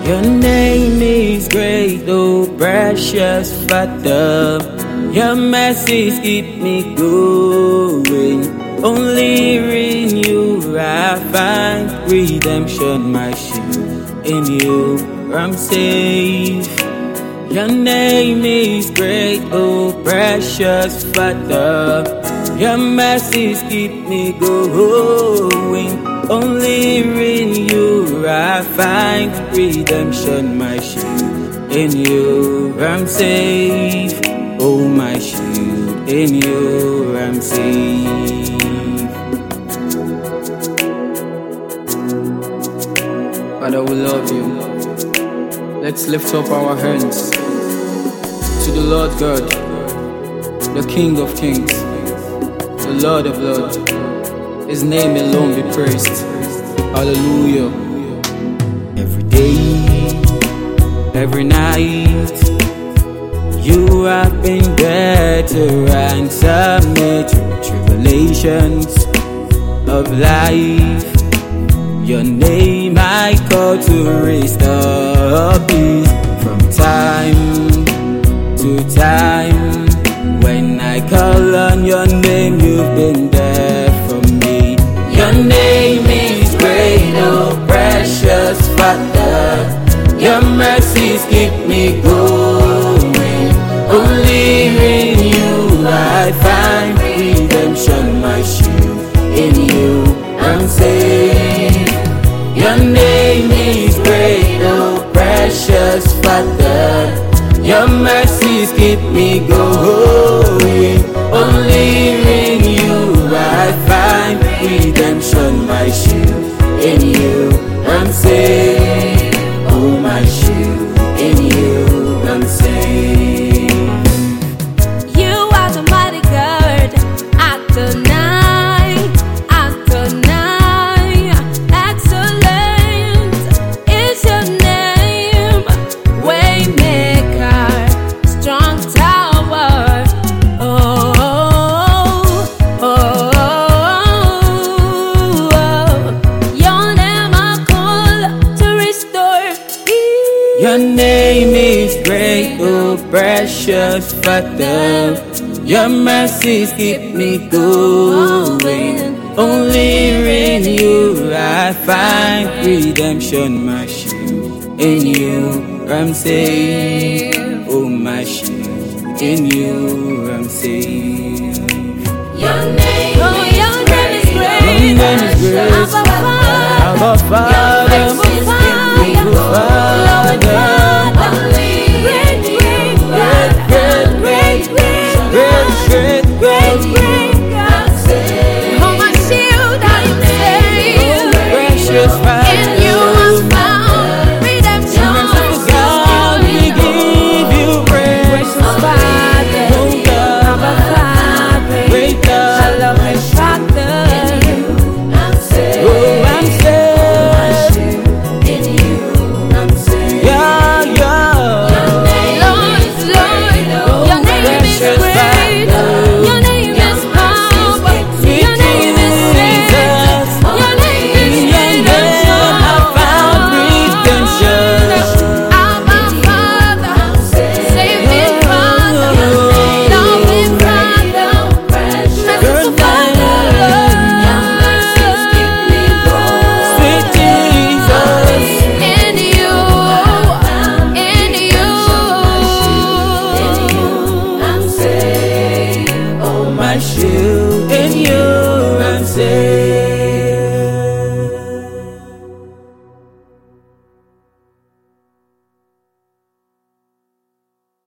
Your name is great, oh precious Father. Your mercies keep me going. Only in you I find redemption, my shield. In you I'm safe. Your name is great, oh precious Father. Your mercies keep me going. Only in you I find redemption, my shield. In you I'm safe, oh my shield. In you I'm safe. Father, we love you. Let's lift up our hands to the Lord God, the King of Kings, the Lord of Lords. His name alone be praised. Hallelujah. Every day, every night, you have been there to answer me through tribulations of life. Your name I call to restore peace from time to time. When I call on your name, you've been there for me. Your name is great, oh precious Father. Your mercies keep me going. Only in you I find redemption, my shield. In you I'm safe. Your name is great, oh precious Father. Your mercies keep me going. Only in you I find redemption, my shield. In you I'm safe, oh my shield. In you I'm safe. You are the mighty God, Adonai, Adonai. Excellent is your name, Waymaker, strong tower. Oh, oh, oh, oh. Your name I call to restore peace. Your name is great, oh precious Father. Your mercies keep me going. Only in you I find redemption, my shield. In you I'm safe, oh my shield. In you I'm safe.